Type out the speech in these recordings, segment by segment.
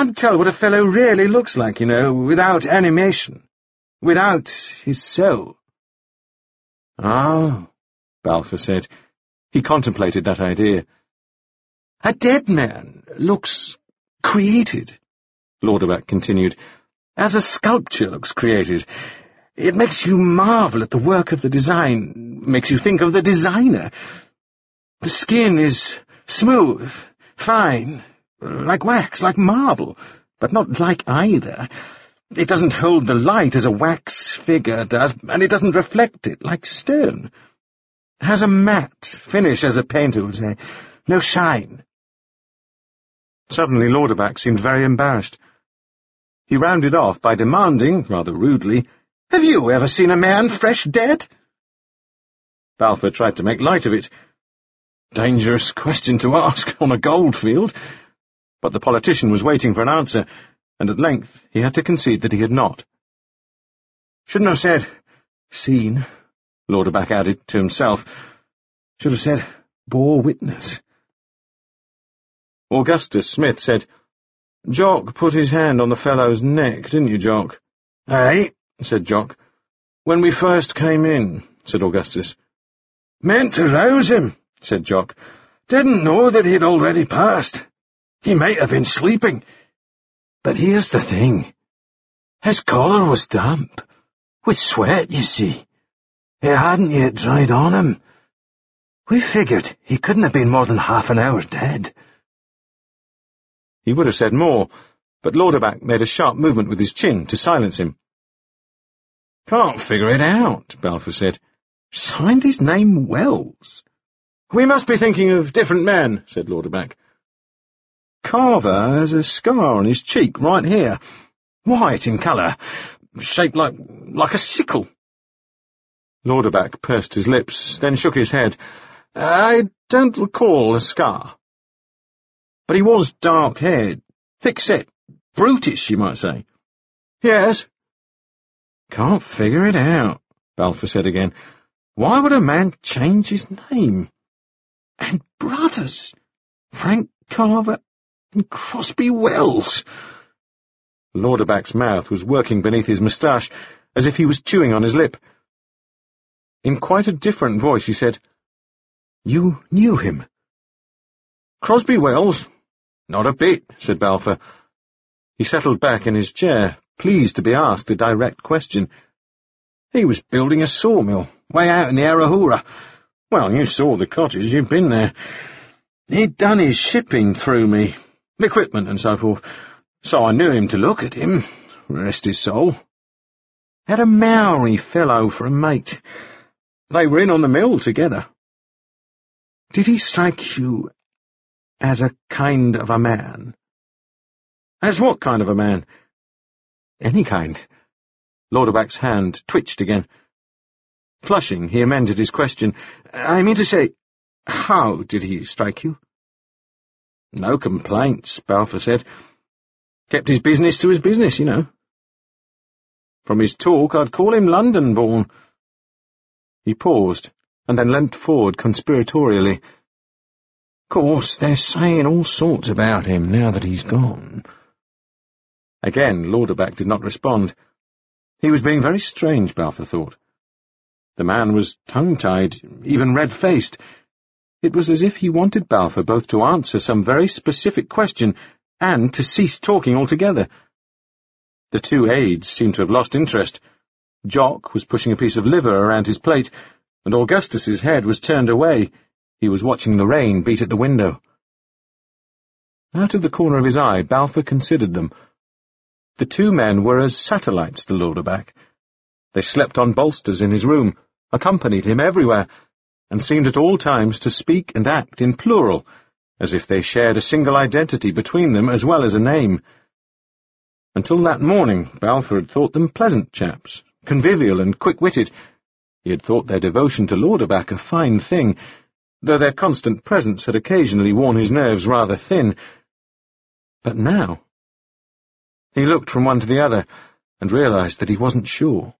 can't tell what a fellow really looks like, you know, without animation, without his soul. Ah, Balfour said. He contemplated that idea. A dead man looks created, Lauderback continued, as a sculpture looks created. It makes you marvel at the work of the design, makes you think of the designer. The skin is smooth, fine, like wax, like marble, but not like either. It doesn't hold the light as a wax figure does, and it doesn't reflect it like stone. It has a matte finish, as a painter would say, no shine. Suddenly Lauderback seemed very embarrassed. He rounded off by demanding, rather rudely, "Have you ever seen a man fresh dead?" Balfour tried to make light of it. Dangerous question to ask on a goldfield. But the politician was waiting for an answer, and at length he had to concede that he had not. "Shouldn't have said seen," Lauderback added to himself. "Should have said bore witness." Augustus Smith said, "Jock put his hand on the fellow's neck, didn't you, Jock?" "Aye," said Jock. "When we first came in," said Augustus. "Meant to rouse him," said Jock. "Didn't know that he'd already passed. He might have been sleeping. But here's the thing. His collar was damp, with sweat, you see. It hadn't yet dried on him. We figured he couldn't have been more than half an hour dead." He would have said more, but Lauderback made a sharp movement with his chin to silence him. "Can't figure it out," Balfour said. "Signed his name Wells." "We must be thinking of different men," said Lauderback. "Carver has a scar on his cheek right here, white in colour, shaped like a sickle." Lauderback pursed his lips, then shook his head. "I don't recall a scar. But he was dark-haired, thick-set, brutish, you might say." "Yes." "Can't figure it out," Balfour said again. "Why would a man change his name? And brothers, Frank Carver and Crosby Wells." Lauderback's mouth was working beneath his moustache, as if he was chewing on his lip. In quite a different voice he said, "You knew him?" "Crosby Wells? Not a bit," said Balfour. He settled back in his chair, pleased to be asked a direct question. "He was building a sawmill, way out in the Arahura. Well, you saw the cottage, you've been there. He'd done his shipping through me, equipment and so forth, so I knew him to look at him, rest his soul. Had a Maori fellow for a mate. They were in on the mill together." "Did he strike you as a kind of a man?" "As what kind of a man?" "Any kind." Lauderback's hand twitched again. Flushing, he amended his question. "I mean to say, how did he strike you?" "No complaints," Balfour said. "Kept his business to his business, you know. From his talk, I'd call him London-born." He paused, and then leant forward conspiratorially. "Course, they're saying all sorts about him now that he's gone." Again, Lauderback did not respond. He was being very strange, Balfour thought. The man was tongue-tied, even red-faced. It was as if he wanted Balfour both to answer some very specific question and to cease talking altogether. The two aides seemed to have lost interest. Jock was pushing a piece of liver around his plate, and Augustus's head was turned away. He was watching the rain beat at the window. Out of the corner of his eye, Balfour considered them. The two men were as satellites to Lauderback. They slept on bolsters in his room, accompanied him everywhere, and seemed at all times to speak and act in plural, as if they shared a single identity between them as well as a name. Until that morning, Balfour had thought them pleasant chaps, convivial and quick-witted. He had thought their devotion to Lauderback a fine thing, though their constant presence had occasionally worn his nerves rather thin. But now— He looked from one to the other, and realized that he wasn't sure.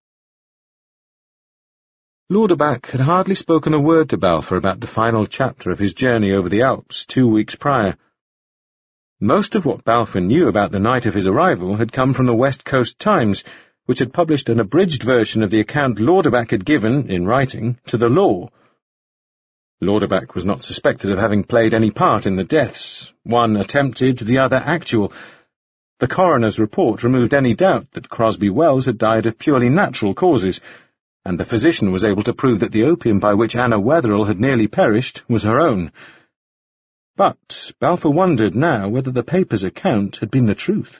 Lauderback had hardly spoken a word to Balfour about the final chapter of his journey over the Alps 2 weeks prior. Most of what Balfour knew about the night of his arrival had come from the West Coast Times, which had published an abridged version of the account Lauderback had given, in writing, to the law. Lauderback was not suspected of having played any part in the deaths, one attempted, the other actual. The coroner's report removed any doubt that Crosby Wells had died of purely natural causes, and the physician was able to prove that the opium by which Anna Wetherell had nearly perished was her own. But Balfour wondered now whether the paper's account had been the truth.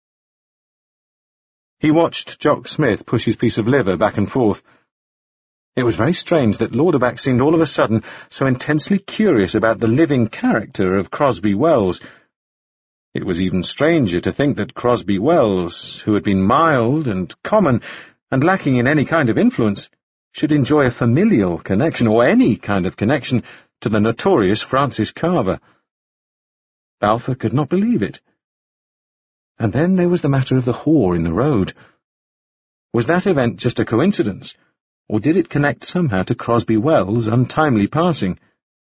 He watched Jock Smith push his piece of liver back and forth. It was very strange that Lauderback seemed all of a sudden so intensely curious about the living character of Crosby Wells. It was even stranger to think that Crosby Wells, who had been mild and common and lacking in any kind of influence, should enjoy a familial connection, or any kind of connection, to the notorious Francis Carver. Balfour could not believe it. And then there was the matter of the whore in the road. Was that event just a coincidence, or did it connect somehow to Crosby Wells' untimely passing?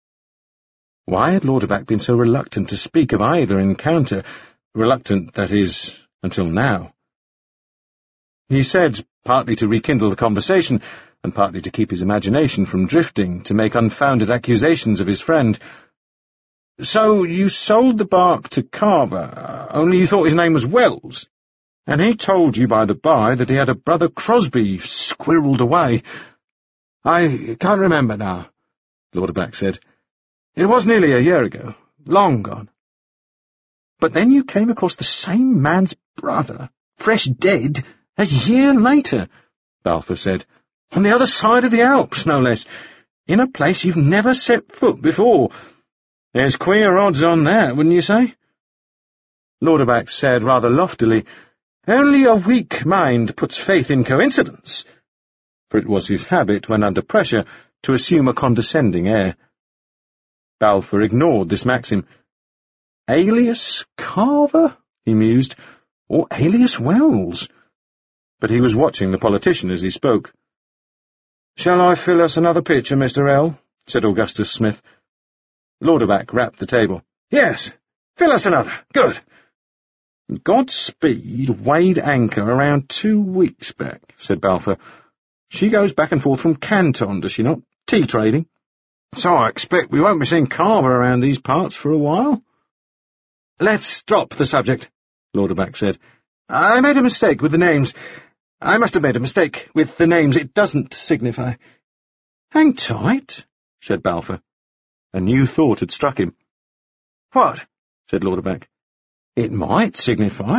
Why had Lauderback been so reluctant to speak of either encounter, reluctant, that is, until now? He said, partly to rekindle the conversation, and partly to keep his imagination from drifting, to make unfounded accusations of his friend, "So you sold the bark to Carver, only you thought his name was Wells, and he told you by the by that he had a brother Crosby squirreled away." "I can't remember now," Lauderback said. "It was nearly a year ago, long gone." "But then you came across the same man's brother, fresh dead, a year later," Balfour said. "On the other side of the Alps, no less, in a place you've never set foot before. There's queer odds on that, wouldn't you say?" Lauderback said rather loftily, "Only a weak mind puts faith in coincidence," for it was his habit, when under pressure, to assume a condescending air. Balfour ignored this maxim. "Alias Carver?" he mused, "or alias Wells?" But he was watching the politician as he spoke. "Shall I fill us another pitcher, Mr. L?" said Augustus Smith. Lauderback rapped the table. "Yes, fill us another. Good." "Godspeed weighed anchor around 2 weeks back," said Balfour. "She goes back and forth from Canton, does she not? Tea trading. So I expect we won't be seeing Carver around these parts for a while." "Let's drop the subject," Lauderback said. "I made a mistake with the names. I must have made a mistake with the names. It doesn't signify." "Hang tight," said Balfour. A new thought had struck him. "What?" said Lauderback. "It might signify.